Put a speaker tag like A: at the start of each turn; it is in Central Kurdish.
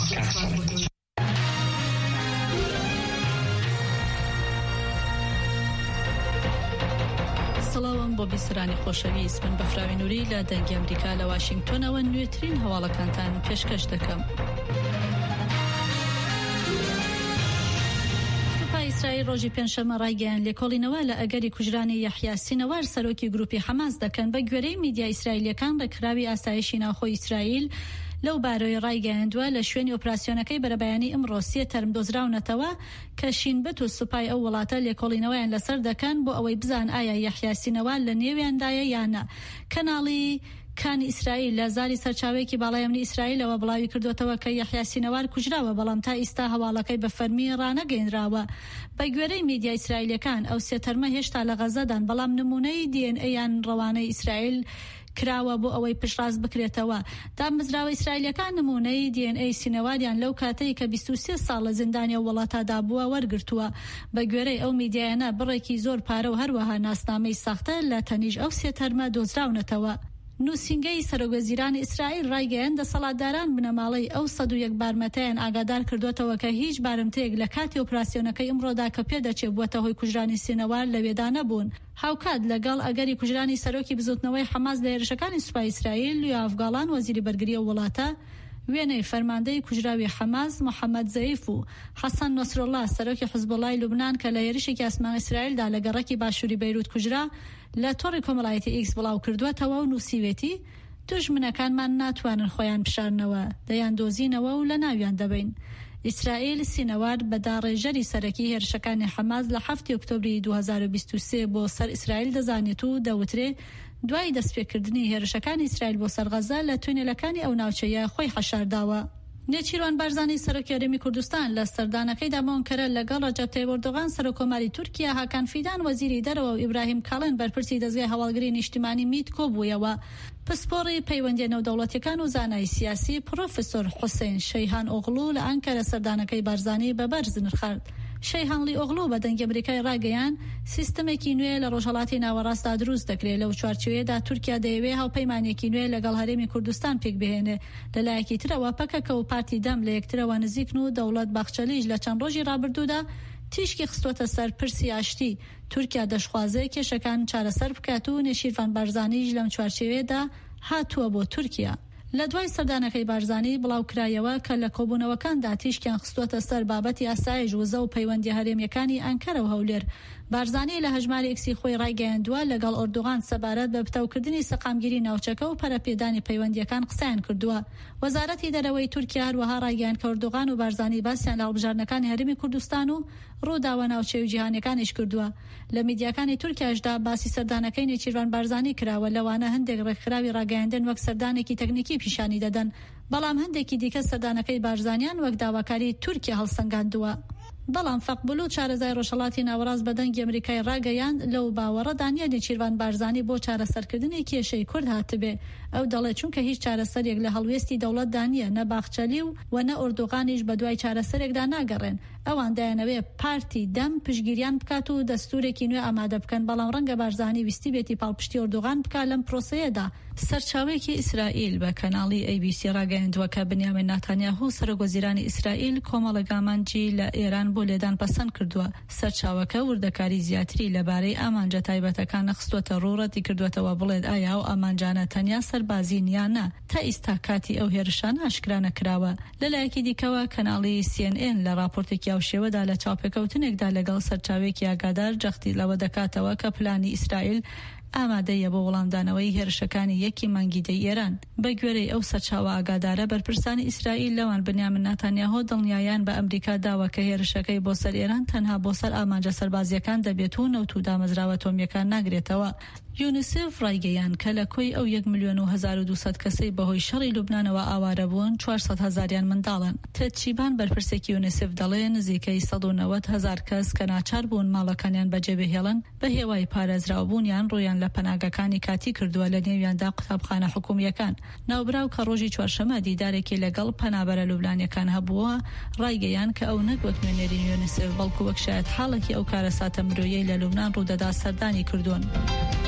A: سڵاوم بۆ بیسرانی خۆشەویست، من بەفراوی نووری لە دەنگی ئەمریکا لە واشنگتۆنەوە نوێترین هەواڵەکانتان پێشکەش دەکەم. ئیسرائیل ڕۆژی پێنجشەممە ڕایگەیاند لێکۆڵینەوە لە ئەگەری کوژرانی یەحیا سینەوار سەرۆکی گروپی حەماس دەکەن. بە گوێرەی میدیا ئیسرائیلیەکان ڕێکخراوی ئاسایشی ناوخۆی ئیسرائیل لەو بارۆی ڕایگەیاندووە لە شوێنی ئۆپراسیۆنەکەی بەرەبەیانی ئەمڕۆ 3 تەرم دۆزراونەتەوە کە شینبەت و سوپای ئەو وڵاتە لێکۆڵینەوەیان لەسەر دەکەن بۆ ئەوەی بزان ئایا یەحیا سینەوار لە نێویاندایە یانە. کەناڵی کانی ئیسرائیل لە زاری سەرچاوەیەکی باڵای ئەمنی ئیسرائیلەوە بڵاوی کردوتەوە کە یەحیا سینەوار کوژراوە، بەڵام تا ئیستا هەواڵەکەی بە فەرمی ڕانەگەیەنراوە. بە گوێرەی میدیا ئیسرائیلەکان ئەو 3 تەرمە هێشتا لە غەزەدان، بەڵام نمونەی DNA یان ڕەوانەی ئیسرائیل کراوە بۆ ئەوەی پشتڕاست بکرێتەوە. دامەزراوە ئیسرائیلەکان نمونەی DNA سینەواریان لەو کاتەی کە 23 ساڵ لە زیندانیا وڵاتادا بووە وەرگرتووە. بە گوێرەی ئەو میدیایانە بڕێکی زۆر پارە و هەروەها ناسنامەی ساختە لە تەنیژ ئەو 3 تەرمە دۆزراونەتەوە. نووسینگەی سەرۆکوەزیرانی ئیسرائیل ڕایگەیاند دەسەڵاتداران بنەماڵەی ئەو 101 بارمەتەیان ئاگادار کردوتەوە کە هیچ بارمتەیەک لە کاتی ئۆپراسیۆنەکەی ئەمڕۆدا کە پێدەچێت بووەتە هۆی کوژرانی سینەوار لەوێدا نەبوون. هاوکات لەگەڵ ئەگەری کوژرانی سەرۆکی بزوتنەوەی حەماس لە هێرشەکانی سوپای ئیسرائیل لوی ئافغاڵان وەزیری بەرگریە وڵاتە وێنەی فەرماندەی کوژراوی حەماس محەممەد زەیف و حەسەن نەسرۆڵڵا سەرۆکی حزبوڵای لوبنان کە لە هێرشێکی ئاسمان ئیسرائیلدا لە گەڕەکی باشووری بەیروت کوژرا لە تۆڕی کۆمەڵایەتی ئیکس بڵاو کردووەتەوە و نووسیوێتی دوژمنەکانمان ناتوانن خۆیان بشارنەوە، دەیان دۆزینەوە و لە ناویان دەبین. ئیسرائیل سینەوار بە داڕێژەری سەرەکی هێرشەکانی حەماس لە 7 ئۆکتۆبری 2023 بۆ سەر ئیسرائیل دەزانێت و دەوترێ دوای دەستپێکردنی هێرشەکانی ئیسرائیل بۆ سەرغەزە لە تونێلەکانی ئەو ناوچەیە خۆی حەشارداوە. نێچیروان بارزانی سەرۆکی هەرێمی کوردستان لە سەردانەکەی دامۆنکەرە لەگەڵ ڕەجەب تایب ئەردۆغان سەرۆکۆماری تورکیا هاکان فیدان وەزیری دەرەوە و ئیبراهیم کاڵن بەرپرسی دەزگای هەواڵگری نیشتیمانی میت کۆبوویەوە. پسپۆڕی پەیوەندی نێودەوڵەتیەکان و زانای سیاسی پرۆفسۆر حوسێن شەیهان ئۆغڵو لە ئەنکەرە سەردانەکەی بارزانی بەبەرز نرخارد. شەیهانلی ئۆغڵو بە دەنگی ئەمریکای ڕاگەیان سیستمێکی نوێ لە ڕۆژهەڵاتی ناوەڕاستدا دروست دەکرێت. لەو چوارچوەیەدا تورکیا دەیەوێت هاوپەیمانێکی نوێ لەگەڵ هەرێمی کوردستان پێک بهێنێ. لەلایەکی ترەوە پەکەکە و پارتی دەم لە یەکترەوە نزیکن و دەوڵەت باخچەلیش لە چەند ڕۆژی ڕابردوودا تیشکی خستوەتە سەر پرسی ئاشتی. تورکیا دەشخوازێ کێشەکان چارەسەر بکات و نێشیروان بارزانیش لەم چوارچوەیەدا هاتووە بۆ تورکیا. لە دوای سەردانەکەی بارزانی بڵاوکرایەوە کە لە کۆبوونەوەکاندا تیشکیان خستوەتە سەر بابەتی ئاسایش وزە و پەیوەندی هەرێمیەکانی ئەنکەرە و هەولێر. بارزانی لە هەژماری ئێکسی خۆی ڕایگەیاندووە لەگەڵ ئۆردوغان سەبارەت بە بتەوکردنی سەقامگیری ناوچەکە و پەرەپێدانی پەیوەندیەکان قسەیان کردووە. وەزارەتی دەرەوەی تورکیا هەروەها ڕایگەیاند کە ئۆردوغان و بارزانی باسییان لە هەڵبژاردنەکانی هەرێمی کوردستان و ڕووداوە ناوچەی و جیهانیەکانیش کردووە. لە میدیاکانی تورکیاشدا باسی سەردانەکەی نێچیروان بارزانی کراوە، لەوانە هەندێک ڕێکخراوی ڕاگەیاندن وەک سەردانێکی تەکنیکی پیشانی دەدەن، بەڵام هەندێکی دیکە سەردانەکەی بارزانیان وەک داواکاری تورکیا هەڵسەنگاندووە. بەڵام فەقبول و چارەزای ڕۆژهەڵاتی ناوەڕاست بە دەنگی ئەمریکای ڕاگەیاند لەو باوەڕەدا نیە نێچیروان بارزانی بۆ چارەسەرکردنی کێشەی کورد هاتبێ. ئەو دەڵێت چونکە هیچ چارەسەرێک لە هەڵوێستی دەوڵەتدا نیە، نە باخچەلی و نە ئۆردوغانیش بە دوای چارەسەرێکدا ناگەڕێن. ئەوان دایانەوێ پارتی دەم پشگیریان بکات و دەستورێکی نوێ ئامادە بکەن، بەڵام ڕەنگە بارزانی ویستی بێتی پاڵپشتی ئۆردوغان بکات لەم پرۆسەیەدا. سەرچاوێکی ئیسرائیل بە کەناڵی ABC ڕاگەیاندووە کە بنیامین ناتانیاهو سەرۆکوەزیرانی ئیسرائیل کۆمەڵە گامانجی لە ئێران بۆ لێدان پەسەند کردووە. سەرچاوەکە وردەکاری زیاتری لەبارەی ئامانجە تایبەتەکان نەخستوەتە ڕوڕەتی کردوێتەوە بڵێت ئایا و ئامانجانە تەنیا سەربازی نیانە تا ئیستا کاتی ئەو هێرشانە ئاشکرا نەکراوە. لەلایەکی دیکەوە کەناڵی CNN لە راپۆرتێکی ئاوشێوەدا لە چاوپێکەوتنێکدا لەگەڵ سەرچاوێکی ئاگادار جەختی لەوە دەکاتەوە کە پلانی ئیسرائیل ئامادەیە بۆ وەڵامدانەوەی هێرشەکانی یەکی مانگیدەی ئێران. بە گوێرەی ئەو سەرچاوە ئاگادارە بەرپرسانی ئیسرائیل لەوان بنیامین ناتانیاهۆ دڵنیایان بە ئەمریکا داوە کە هێرشەکەی بۆ سەر ئێران تەنها بۆ سەر ئامانجە سەربازیەکان دەبێت و نەوت و دامەزراوە تۆمیەکان ناگرێتەوە. یونیسف ڕایگەیان کە لە کۆی ئەو 1,200,000 کەسەی بەهۆی شەڕی لوبنانەوە ئاوارە بوون 400,000یان منداڵن. تەچیبان بەرپرسێکی یونیسف دەڵێ نزیکەی 190,000 کەس کە ناچار بوون ماڵەکانیان بەجێبهێڵن بە هێوای پارێزراوبوونیان ڕویان لە پەناگەکانی کاتی کردووە، لە نێویاندا قوتابخانە حکوومیەکان. ناوبراو کە ڕۆژی چوارشەمە دیدارێکی لەگەڵ پەنابەرە لوبنانیەکان هەبووە ڕایگەیان کە ئەو نەک وەک نوێنەری یونیسف بەڵکو وەک شایەت حاڵێکی ئەو کارەساتە مرۆیی لە لوبنان ڕوودەدا سەردانی کردوون.